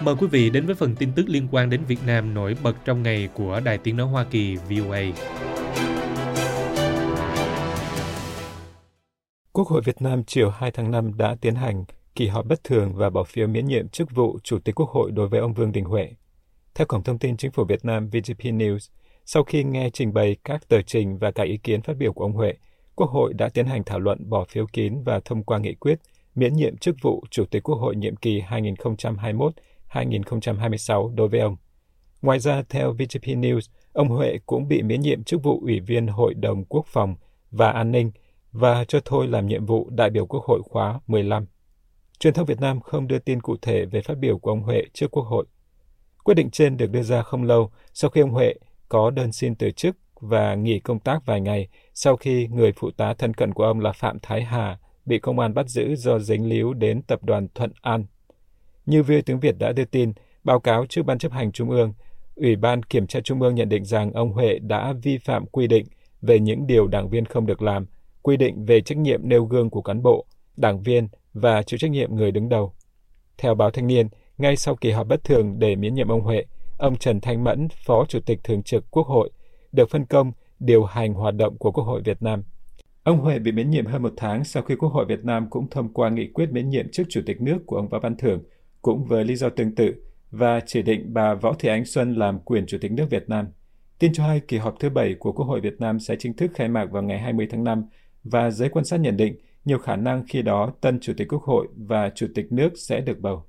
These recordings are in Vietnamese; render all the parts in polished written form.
Mời quý vị đến với phần tin tức liên quan đến Việt Nam nổi bật trong ngày của Đài Tiếng nói Hoa Kỳ VOA. Quốc hội Việt Nam chiều 2 tháng 5 đã tiến hành kỳ họp bất thường và bỏ phiếu miễn nhiệm chức vụ Chủ tịch Quốc hội đối với ông Vương Đình Huệ. Theo Cổng Thông tin Chính phủ Việt Nam VGP News, sau khi nghe trình bày các tờ trình và các ý kiến phát biểu của ông Huệ, Quốc hội đã tiến hành thảo luận bỏ phiếu kín và thông qua nghị quyết miễn nhiệm chức vụ Chủ tịch Quốc hội nhiệm kỳ 2021-2026 đối với ông. Ngoài ra, theo VGP News, ông Huệ cũng bị miễn nhiệm chức vụ Ủy viên Hội đồng Quốc phòng và An ninh và cho thôi làm nhiệm vụ đại biểu Quốc hội khóa 15. Truyền thông Việt Nam không đưa tin cụ thể về phát biểu của ông Huệ trước Quốc hội. Quyết định trên được đưa ra không lâu sau khi ông Huệ có đơn xin từ chức và nghỉ công tác vài ngày sau khi người phụ tá thân cận của ông là Phạm Thái Hà bị công an bắt giữ do dính líu đến tập đoàn Thuận An. Như VOA tiếng Việt đã đưa tin, báo cáo trước Ban chấp hành Trung ương, Ủy ban Kiểm tra Trung ương nhận định rằng ông Huệ đã vi phạm quy định về những điều đảng viên không được làm, quy định về trách nhiệm nêu gương của cán bộ, đảng viên và chịu trách nhiệm người đứng đầu. Theo báo Thanh niên, ngay sau kỳ họp bất thường để miễn nhiệm ông Huệ, ông Trần Thanh Mẫn, Phó Chủ tịch Thường trực Quốc hội, được phân công điều hành hoạt động của Quốc hội Việt Nam. Ông Huệ bị miễn nhiệm hơn một tháng sau khi Quốc hội Việt Nam cũng thông qua nghị quyết miễn nhiệm chức Chủ tịch nước của ông Võ Văn Thưởng, cũng với lý do tương tự, và chỉ định bà Võ Thị Ánh Xuân làm quyền Chủ tịch nước Việt Nam. Tin cho hay kỳ họp thứ 7 của Quốc hội Việt Nam sẽ chính thức khai mạc vào ngày 20 tháng 5 và giới quan sát nhận định nhiều khả năng khi đó tân Chủ tịch Quốc hội và Chủ tịch nước sẽ được bầu.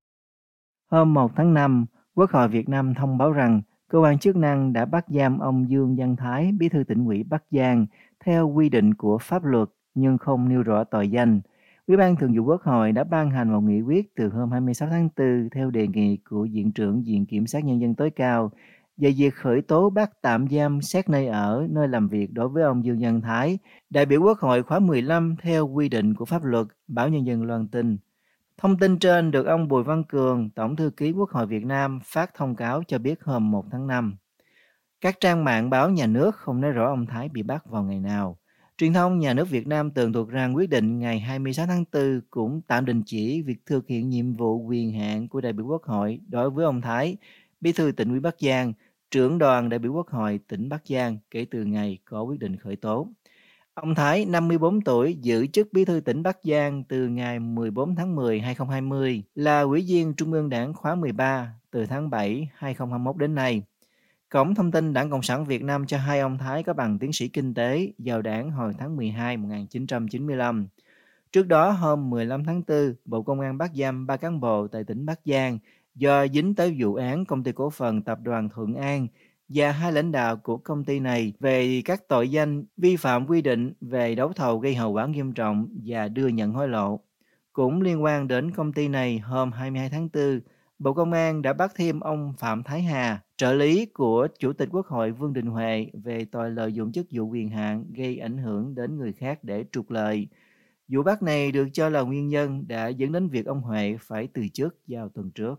Hôm 1 tháng 5, Quốc hội Việt Nam thông báo rằng cơ quan chức năng đã bắt giam ông Dương Văn Thái, Bí thư Tỉnh ủy Bắc Giang, theo quy định của pháp luật nhưng không nêu rõ tội danh. Ủy ban Thường vụ Quốc hội đã ban hành một nghị quyết từ hôm 26 tháng 4 theo đề nghị của Viện trưởng Viện Kiểm sát Nhân dân tối cao về việc khởi tố bắt tạm giam xét nơi ở, nơi làm việc đối với ông Dương Văn Thái, đại biểu Quốc hội khóa 15 theo quy định của pháp luật, Báo Nhân dân loan tin. Thông tin trên được ông Bùi Văn Cường, Tổng thư ký Quốc hội Việt Nam phát thông cáo cho biết hôm 1 tháng 5. Các trang mạng báo nhà nước không nói rõ ông Thái bị bắt vào ngày nào. Truyền thông nhà nước Việt Nam tường thuật rằng quyết định ngày 26 tháng 4 cũng tạm đình chỉ việc thực hiện nhiệm vụ quyền hạn của đại biểu Quốc hội đối với ông Thái, Bí thư Tỉnh ủy Bắc Giang, trưởng đoàn đại biểu Quốc hội tỉnh Bắc Giang kể từ ngày có quyết định khởi tố. Ông Thái, 54 tuổi, giữ chức Bí thư tỉnh Bắc Giang từ ngày 14 tháng 10 2020, là Ủy viên Trung ương Đảng khóa 13 từ tháng 7 2021 đến nay. Cổng thông tin Đảng Cộng sản Việt Nam cho hay ông Thái có bằng tiến sĩ kinh tế vào đảng hồi tháng 12 1995. Trước đó, hôm 15 tháng 4, Bộ Công an bắt giam 3 cán bộ tại tỉnh Bắc Giang do dính tới vụ án Công ty Cổ phần Tập đoàn Thuận An và 2 lãnh đạo của công ty này về các tội danh vi phạm quy định về đấu thầu gây hậu quả nghiêm trọng và đưa nhận hối lộ. Cũng liên quan đến công ty này, hôm 22 tháng 4, Bộ Công an đã bắt thêm ông Phạm Thái Hà, trợ lý của Chủ tịch Quốc hội Vương Đình Huệ về tội lợi dụng chức vụ quyền hạn gây ảnh hưởng đến người khác để trục lợi. Vụ bắt này được cho là nguyên nhân đã dẫn đến việc ông Huệ phải từ chức vào tuần trước.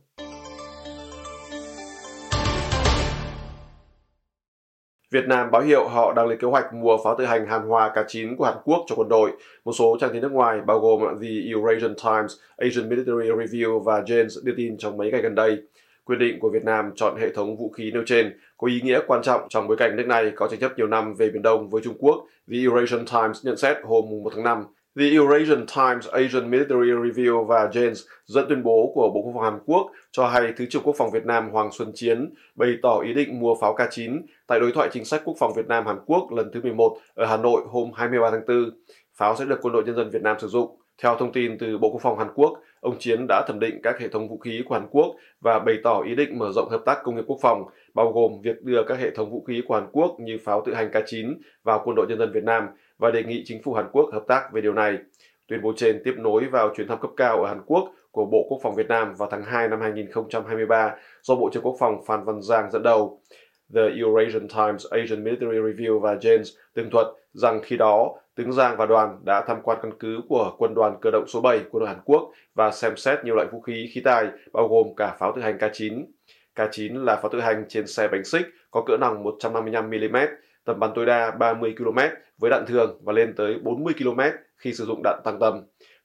Việt Nam báo hiệu họ đang lên kế hoạch mua pháo tự hành hàn hòa K9 của Hàn Quốc cho quân đội. Một số trang tin nước ngoài bao gồm The Eurasian Times, Asian Military Review và Janes đưa tin trong mấy ngày gần đây. Quyết định của Việt Nam chọn hệ thống vũ khí nêu trên có ý nghĩa quan trọng trong bối cảnh nước này có tranh chấp nhiều năm về Biển Đông với Trung Quốc, The Eurasian Times nhận xét hôm 1 tháng 5. The Eurasian Times, Asian Military Review và Janes dẫn tuyên bố của Bộ Quốc phòng Hàn Quốc cho hay Thứ trưởng Quốc phòng Việt Nam Hoàng Xuân Chiến bày tỏ ý định mua pháo K9 tại đối thoại chính sách quốc phòng Việt Nam-Hàn Quốc lần thứ 11 ở Hà Nội hôm 23 tháng 4. Pháo sẽ được Quân đội Nhân dân Việt Nam sử dụng. Theo thông tin từ Bộ Quốc phòng Hàn Quốc, ông Chiến đã thẩm định các hệ thống vũ khí của Hàn Quốc và bày tỏ ý định mở rộng hợp tác công nghiệp quốc phòng, bao gồm việc đưa các hệ thống vũ khí của Hàn Quốc như pháo tự hành K9 vào Quân đội Nhân dân Việt Nam và đề nghị chính phủ Hàn Quốc hợp tác về điều này. Tuyên bố trên tiếp nối vào chuyến thăm cấp cao ở Hàn Quốc của Bộ Quốc phòng Việt Nam vào tháng 2 năm 2023 do Bộ trưởng Quốc phòng Phan Văn Giang dẫn đầu. The Eurasian Times, Asian Military Review và Janes tường thuật rằng khi đó, tướng Giang và đoàn đã tham quan căn cứ của Quân đoàn Cơ động số 7 quân đội Hàn Quốc và xem xét nhiều loại vũ khí khí tài, bao gồm cả pháo tự hành K9. K9 là pháo tự hành trên xe bánh xích có cỡ nòng 155mm, tầm bắn tối đa 30 km với đạn thường và lên tới 40 km khi sử dụng đạn tăng tầm.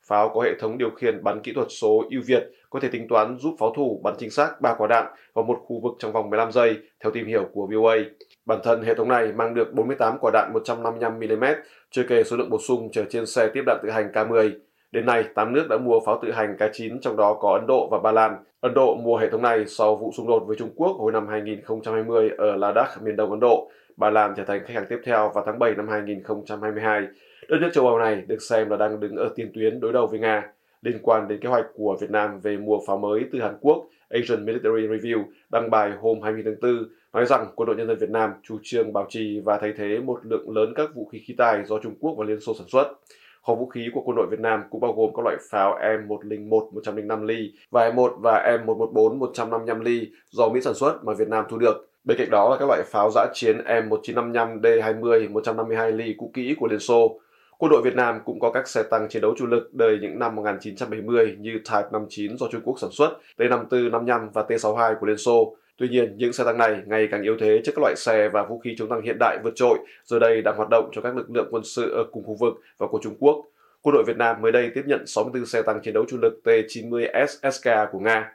Pháo có hệ thống điều khiển bắn kỹ thuật số ưu việt, có thể tính toán giúp pháo thủ bắn chính xác 3 quả đạn vào một khu vực trong vòng 15 giây, theo tìm hiểu của VOA. Bản thân hệ thống này mang được 48 quả đạn 155mm, chưa kể số lượng bổ sung chở trên xe tiếp đạn tự hành K-10. Đến nay, 8 nước đã mua pháo tự hành K9, trong đó có Ấn Độ và Ba Lan. Ấn Độ mua hệ thống này sau vụ xung đột với Trung Quốc hồi năm 2020 ở Ladakh, miền đông Ấn Độ. Ba Lan trở thành khách hàng tiếp theo vào tháng 7 năm 2022. Đất nước châu Âu này được xem là đang đứng ở tiền tuyến đối đầu với Nga. Liên quan đến kế hoạch của Việt Nam về mua pháo mới từ Hàn Quốc, Asian Military Review đăng bài hôm 20 tháng 4 nói rằng Quân đội Nhân dân Việt Nam chủ trương bảo trì và thay thế một lượng lớn các vũ khí khí tài do Trung Quốc và Liên Xô sản xuất. Kho vũ khí của Quân đội Việt Nam cũng bao gồm các loại pháo M101 105 ly và M1 và M114 155 ly do Mỹ sản xuất mà Việt Nam thu được. Bên cạnh đó là các loại pháo dã chiến M1955D20 152 ly cũ kỹ của Liên Xô. Quân đội Việt Nam cũng có các xe tăng chiến đấu chủ lực đời những năm 1970 như Type 59 do Trung Quốc sản xuất, T54, 55 và T62 của Liên Xô. Tuy nhiên, những xe tăng này ngày càng yếu thế trước các loại xe và vũ khí chống tăng hiện đại vượt trội, giờ đây đang hoạt động cho các lực lượng quân sự ở cùng khu vực và của Trung Quốc. Quân đội Việt Nam mới đây tiếp nhận 64 xe tăng chiến đấu chủ lực T-90 SSK của Nga.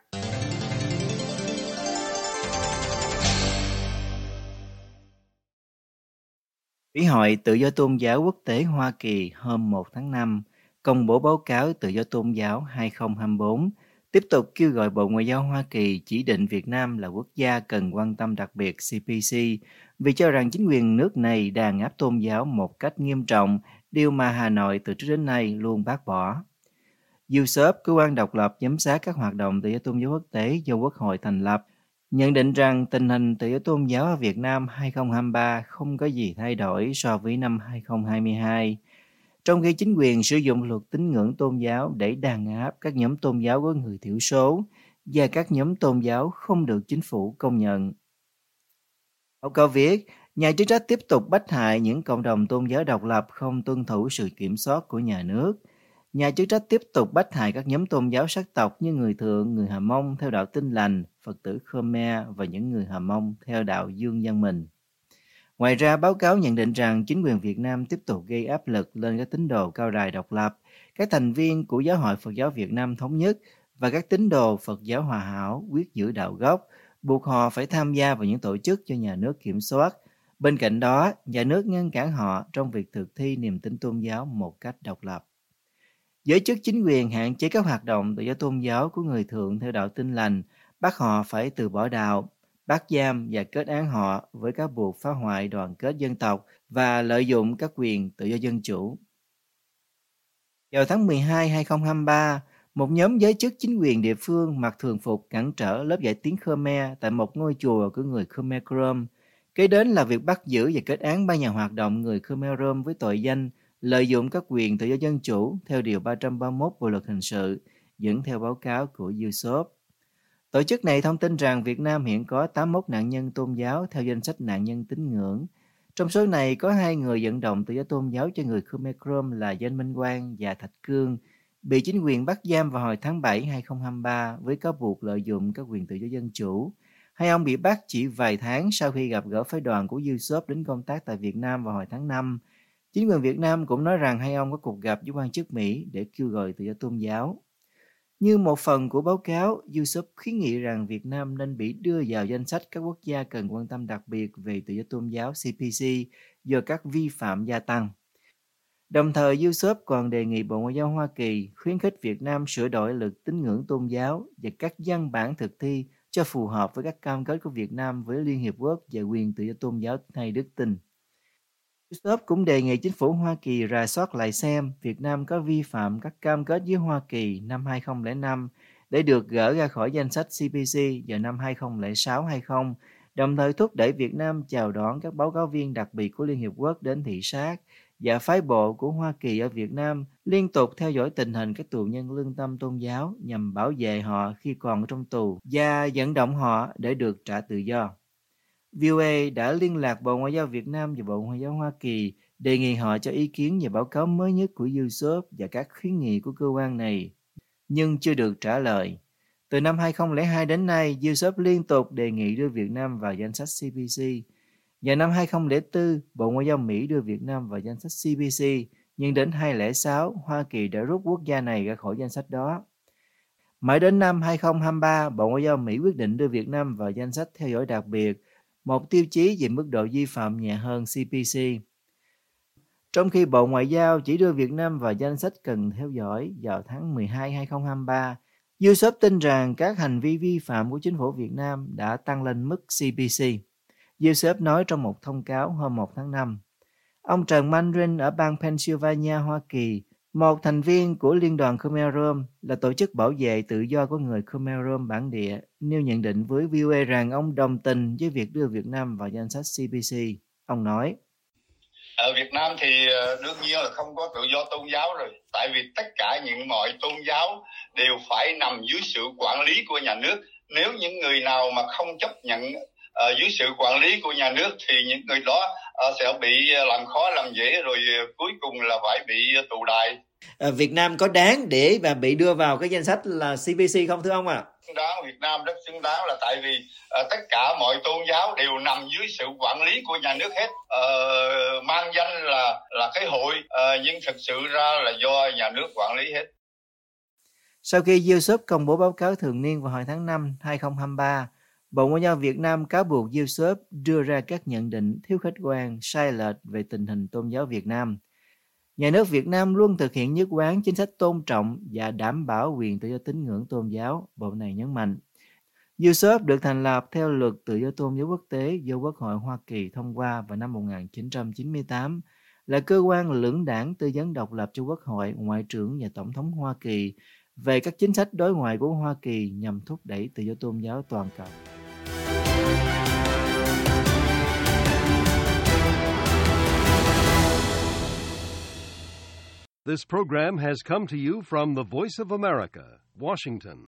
Ủy hội Tự do Tôn giáo Quốc tế Hoa Kỳ hôm 1 tháng 5 công bố báo cáo Tự do Tôn giáo 2024, tiếp tục kêu gọi Bộ Ngoại giao Hoa Kỳ chỉ định Việt Nam là quốc gia cần quan tâm đặc biệt CPC vì cho rằng chính quyền nước này đàn áp tôn giáo một cách nghiêm trọng, điều mà Hà Nội từ trước đến nay luôn bác bỏ. USOP, cơ quan độc lập giám sát các hoạt động tự do tôn giáo quốc tế do Quốc hội thành lập, nhận định rằng tình hình tự do tôn giáo ở Việt Nam 2023 không có gì thay đổi so với năm 2022, trong khi chính quyền sử dụng luật tín ngưỡng tôn giáo để đàn áp các nhóm tôn giáo của người thiểu số và các nhóm tôn giáo không được chính phủ công nhận. Báo cáo viết, nhà chức trách tiếp tục bách hại những cộng đồng tôn giáo độc lập không tuân thủ sự kiểm soát của nhà nước. Nhà chức trách tiếp tục bách hại các nhóm tôn giáo sắc tộc như người Thượng, người Hờ Mông theo đạo Tin Lành, Phật tử Khmer và những người Hờ Mông theo đạo Dương Văn Mình. Ngoài ra, báo cáo nhận định rằng chính quyền Việt Nam tiếp tục gây áp lực lên các tín đồ cao đài độc lập, các thành viên của Giáo hội Phật giáo Việt Nam Thống nhất và các tín đồ Phật giáo Hòa hảo quyết giữ đạo gốc, buộc họ phải tham gia vào những tổ chức do nhà nước kiểm soát. Bên cạnh đó, nhà nước ngăn cản họ trong việc thực thi niềm tin tôn giáo một cách độc lập. Giới chức chính quyền hạn chế các hoạt động tự do tôn giáo của người Thượng theo đạo Tin Lành, bắt họ phải từ bỏ đạo, bắt giam và kết án họ với các buộc phá hoại đoàn kết dân tộc và lợi dụng các quyền tự do dân chủ. Vào tháng 12 2023, một nhóm giới chức chính quyền địa phương mặc thường phục cản trở lớp dạy tiếng Khmer tại một ngôi chùa của người Khmer Krom. Kế đến là việc bắt giữ và kết án 3 nhà hoạt động người Khmer Rom với tội danh lợi dụng các quyền tự do dân chủ theo Điều 331 Bộ Luật Hình sự, dẫn theo báo cáo của USOP. Tổ chức này thông tin rằng Việt Nam hiện có 81 nạn nhân tôn giáo theo danh sách nạn nhân tín ngưỡng. Trong số này có 2 người vận động tự do tôn giáo cho người Khmer Krom là Danh Minh Quang và Thạch Cương, bị chính quyền bắt giam vào hồi tháng 7 2023 với cáo buộc lợi dụng các quyền tự do dân chủ. Hai ông bị bắt chỉ vài tháng sau khi gặp gỡ phái đoàn của USOP đến công tác tại Việt Nam vào hồi tháng 5. Chính quyền Việt Nam cũng nói rằng hai ông có cuộc gặp với quan chức Mỹ để kêu gọi tự do tôn giáo. Như một phần của báo cáo, USOP khuyến nghị rằng Việt Nam nên bị đưa vào danh sách các quốc gia cần quan tâm đặc biệt về tự do tôn giáo CPC do các vi phạm gia tăng. Đồng thời, USOP còn đề nghị Bộ Ngoại giao Hoa Kỳ khuyến khích Việt Nam sửa đổi luật tín ngưỡng tôn giáo và các văn bản thực thi cho phù hợp với các cam kết của Việt Nam với Liên Hiệp Quốc về quyền tự do tôn giáo hay đức tin. USOP cũng đề nghị chính phủ Hoa Kỳ rà soát lại xem Việt Nam có vi phạm các cam kết với Hoa Kỳ năm 2005 để được gỡ ra khỏi danh sách CPC vào năm 2006 hay không, đồng thời thúc đẩy Việt Nam chào đón các báo cáo viên đặc biệt của Liên Hiệp Quốc đến thị sát và phái bộ của Hoa Kỳ ở Việt Nam liên tục theo dõi tình hình các tù nhân lương tâm tôn giáo nhằm bảo vệ họ khi còn trong tù và vận động họ để được trả tự do. VOA đã liên lạc Bộ Ngoại giao Việt Nam và Bộ Ngoại giao Hoa Kỳ đề nghị họ cho ý kiến về báo cáo mới nhất của USOP và các khuyến nghị của cơ quan này, nhưng chưa được trả lời. Từ năm 2002 đến nay, USOP liên tục đề nghị đưa Việt Nam vào danh sách CPC. Vào năm 2004, Bộ Ngoại giao Mỹ đưa Việt Nam vào danh sách CPC nhưng đến 2006, Hoa Kỳ đã rút quốc gia này ra khỏi danh sách đó. Mãi đến năm 2023, Bộ Ngoại giao Mỹ quyết định đưa Việt Nam vào danh sách theo dõi đặc biệt, một tiêu chí về mức độ vi phạm nhẹ hơn CPC. Trong khi Bộ Ngoại giao chỉ đưa Việt Nam vào danh sách cần theo dõi vào tháng 12 2023, USOP tin rằng các hành vi vi phạm của chính phủ Việt Nam đã tăng lên mức CPC. USOP nói trong một thông cáo hôm 1 tháng 5. Ông Trần Manrin ở bang Pennsylvania, Hoa Kỳ, một thành viên của Liên đoàn Khmer Rom, là tổ chức bảo vệ tự do của người Khmer Rom bản địa, nêu nhận định với VOA rằng ông đồng tình với việc đưa Việt Nam vào danh sách CPC. Ông nói, ở Việt Nam thì đương nhiên là không có tự do tôn giáo rồi, tại vì tất cả những mọi tôn giáo đều phải nằm dưới sự quản lý của nhà nước. Nếu những người nào mà không chấp nhận dưới sự quản lý của nhà nước thì những người đó sẽ bị làm khó làm dễ, rồi cuối cùng là phải bị tù đày. Việt Nam có đáng để mà bị đưa vào cái danh sách là CPC không thưa ông ạ? Xứng đáng, Việt Nam rất xứng đáng, là tại vì tất cả mọi tôn giáo đều nằm dưới sự quản lý của nhà nước hết. Mang danh là cái hội, nhưng thực sự ra là do nhà nước quản lý hết. Sau khi USOP công bố báo cáo thường niên vào hồi tháng 5 2023, Bộ Ngoại giao Việt Nam cáo buộc USOP đưa ra các nhận định thiếu khách quan, sai lệch về tình hình tôn giáo Việt Nam. Nhà nước Việt Nam luôn thực hiện nhất quán chính sách tôn trọng và đảm bảo quyền tự do tín ngưỡng tôn giáo, Bộ này nhấn mạnh. USOP được thành lập theo luật tự do tôn giáo quốc tế do Quốc hội Hoa Kỳ thông qua vào năm 1998, là cơ quan lưỡng đảng tư vấn độc lập cho Quốc hội, Ngoại trưởng và Tổng thống Hoa Kỳ về các chính sách đối ngoại của Hoa Kỳ nhằm thúc đẩy tự do tôn giáo toàn cầu. This program has come to you from the Voice of America, Washington.